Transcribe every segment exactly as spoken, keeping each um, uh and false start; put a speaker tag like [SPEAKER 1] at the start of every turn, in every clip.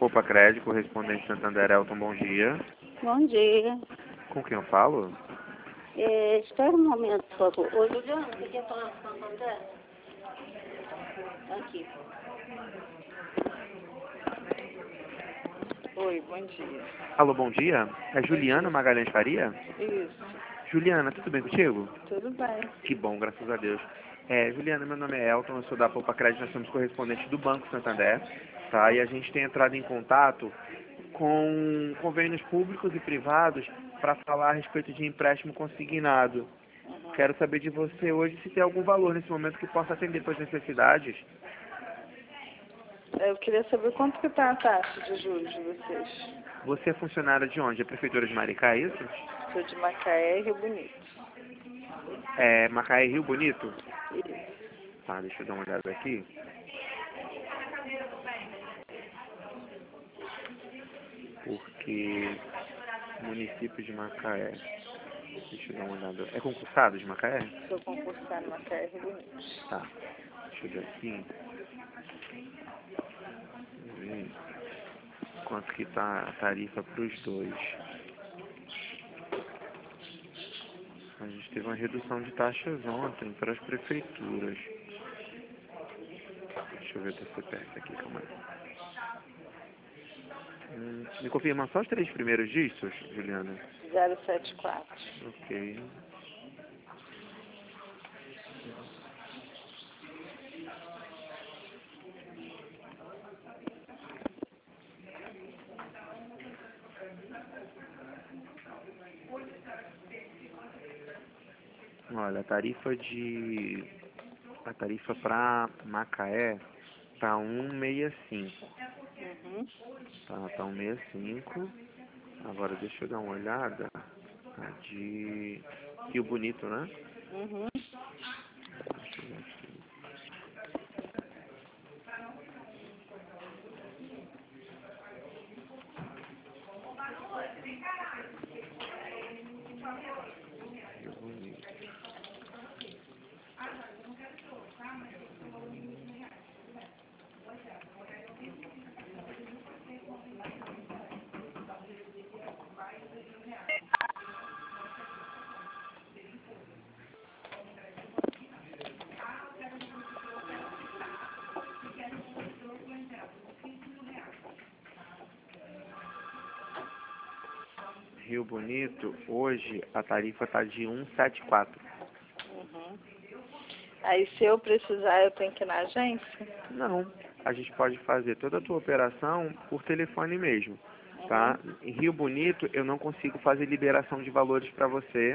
[SPEAKER 1] Poupa Crédito, correspondente Santander, Elton, bom dia.
[SPEAKER 2] Bom dia.
[SPEAKER 1] Com quem eu falo?
[SPEAKER 2] É, espera um momento, por favor. Ô, Juliana, você quer falar com o Santander? Aqui.
[SPEAKER 3] Oi, bom dia.
[SPEAKER 1] Alô, bom dia. É Juliana Magalhães Faria?
[SPEAKER 3] Isso,
[SPEAKER 1] Juliana, tudo bem contigo?
[SPEAKER 3] tudo bem.
[SPEAKER 1] Que bom, graças a Deus. É, Juliana, meu nome é Elton, eu sou da Poupa Crédito, nós somos correspondentes do Banco Santander, tá? E a gente tem entrado em contato com convênios públicos e privados para falar a respeito de empréstimo consignado.
[SPEAKER 3] Uhum.
[SPEAKER 1] Quero saber de você hoje se tem algum valor nesse momento que possa atender suas necessidades.
[SPEAKER 3] Eu queria saber quanto que está a taxa de juros de vocês.
[SPEAKER 1] Você é funcionária de onde? É Prefeitura de Maricá, é isso?
[SPEAKER 3] Sou de Macaé e Rio Bonito.
[SPEAKER 1] É Macaé, Rio Bonito?
[SPEAKER 3] Isso.
[SPEAKER 1] Tá, deixa eu dar uma olhada aqui. Porque município de Macaé. Deixa eu dar uma olhada. É concursado de Macaé?
[SPEAKER 3] Sou concursada em Macaé e Rio Bonito.
[SPEAKER 1] Tá. Deixa eu ver aqui. Vamos ver quanto que tá a tarifa para os dois. A gente teve uma redução de taxas ontem para as prefeituras. Deixa eu ver o C P F aqui, calma aí. Hum, me confirma só os três primeiros dígitos, Juliana?
[SPEAKER 3] zero sete quatro.
[SPEAKER 1] Ok. Olha, a tarifa de... A tarifa para Macaé tá um sessenta e cinco.
[SPEAKER 3] Uhum.
[SPEAKER 1] Tá, tá um sessenta e cinco. Agora deixa eu dar uma olhada. A de Rio Bonito, né?
[SPEAKER 3] Uhum.
[SPEAKER 1] Deixa eu ver aqui. Rio Bonito. Rio Bonito, hoje a tarifa tá de cento e setenta e quatro.
[SPEAKER 3] Uhum. Aí se eu precisar, eu tenho que ir na agência?
[SPEAKER 1] Não, a gente pode fazer toda a tua operação por telefone mesmo, tá? Em Rio Bonito eu não consigo fazer liberação de valores para você,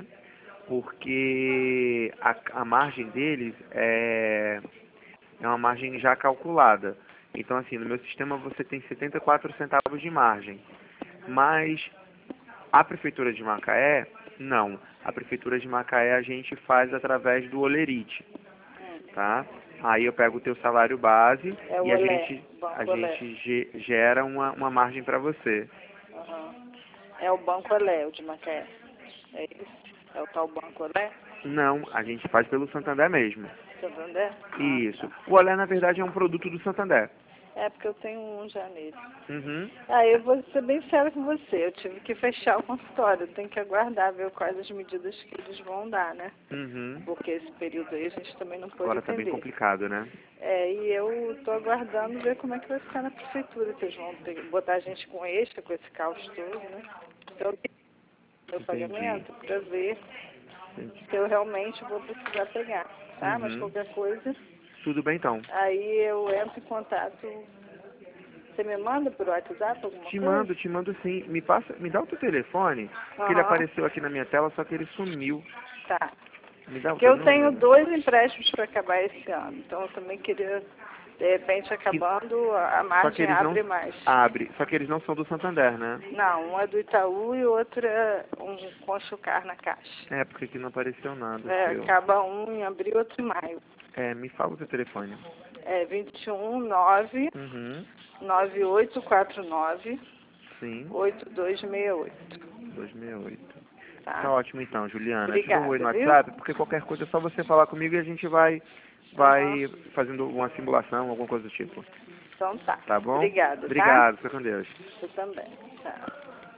[SPEAKER 1] porque a, a margem deles é, é uma margem já calculada. Então assim, no meu sistema você tem setenta e quatro centavos de margem, mas a Prefeitura de Macaé, não. A Prefeitura de Macaé a gente faz através do Olerite, tá? Aí eu pego o teu salário base
[SPEAKER 3] É o
[SPEAKER 1] e a
[SPEAKER 3] Olé,
[SPEAKER 1] gente,
[SPEAKER 3] Banco
[SPEAKER 1] a
[SPEAKER 3] Olé.
[SPEAKER 1] gente ge- gera uma, uma margem para você.
[SPEAKER 3] Uhum. É o Banco Olé, o de Macaé. É isso? É o tal Banco Olé?
[SPEAKER 1] Não, a gente faz pelo Santander mesmo.
[SPEAKER 3] Santander?
[SPEAKER 1] Isso. O Olé, na verdade, é um produto do Santander.
[SPEAKER 3] É porque eu tenho um já nele.
[SPEAKER 1] Uhum.
[SPEAKER 3] Ah, eu vou ser bem séria com você. Eu tive que fechar o consultório. Tenho que aguardar ver quais as medidas que eles vão dar, né?
[SPEAKER 1] Uhum.
[SPEAKER 3] Porque esse período aí a gente também não pôde
[SPEAKER 1] Agora tá bem
[SPEAKER 3] atender.
[SPEAKER 1] complicado, né?
[SPEAKER 3] É, e eu estou aguardando ver como é que vai ficar na prefeitura. Se eles vão pe- botar a gente com extra, com esse caos todo, né? Então, o
[SPEAKER 1] Entendi.
[SPEAKER 3] pagamento para ver
[SPEAKER 1] Entendi.
[SPEAKER 3] se eu realmente vou precisar pegar, tá? Mas
[SPEAKER 1] Uhum.
[SPEAKER 3] qualquer coisa,
[SPEAKER 1] Tudo bem, então.
[SPEAKER 3] aí eu entro em contato. Você me manda por WhatsApp alguma
[SPEAKER 1] Te
[SPEAKER 3] coisa?
[SPEAKER 1] mando, te mando sim. Me passa, me dá o teu telefone, que ele
[SPEAKER 3] Aham.
[SPEAKER 1] apareceu aqui na minha tela, só que ele sumiu.
[SPEAKER 3] Tá.
[SPEAKER 1] Me dá o
[SPEAKER 3] Porque
[SPEAKER 1] teu
[SPEAKER 3] eu tenho
[SPEAKER 1] número.
[SPEAKER 3] dois empréstimos para acabar esse ano. Então eu também queria, de repente, acabando, a a
[SPEAKER 1] Só que
[SPEAKER 3] margem
[SPEAKER 1] eles não
[SPEAKER 3] abre mais.
[SPEAKER 1] abre, só que eles não são do Santander, né?
[SPEAKER 3] Não, um é do Itaú e o outro é um Conchucar na Caixa.
[SPEAKER 1] É, porque aqui não apareceu nada
[SPEAKER 3] É,
[SPEAKER 1] seu.
[SPEAKER 3] acaba um em abril, outro em maio.
[SPEAKER 1] É, me fala o teu telefone.
[SPEAKER 3] É vinte e um, nove,
[SPEAKER 1] Uhum.
[SPEAKER 3] nove oito quatro nove,
[SPEAKER 1] Sim.
[SPEAKER 3] oito dois seis oito.
[SPEAKER 1] dois seis oito. Tá
[SPEAKER 3] Tá?
[SPEAKER 1] ótimo então, Juliana. Te dou um oi no
[SPEAKER 3] Obrigada, viu?
[SPEAKER 1] WhatsApp, porque qualquer coisa é só você falar comigo e a gente vai, vai
[SPEAKER 3] Aham.
[SPEAKER 1] fazendo uma simulação, alguma coisa do tipo.
[SPEAKER 3] Então tá.
[SPEAKER 1] Tá bom?
[SPEAKER 3] Obrigada,
[SPEAKER 1] Obrigado,
[SPEAKER 3] tá?
[SPEAKER 1] fica com Deus.
[SPEAKER 3] Você também. Tchau.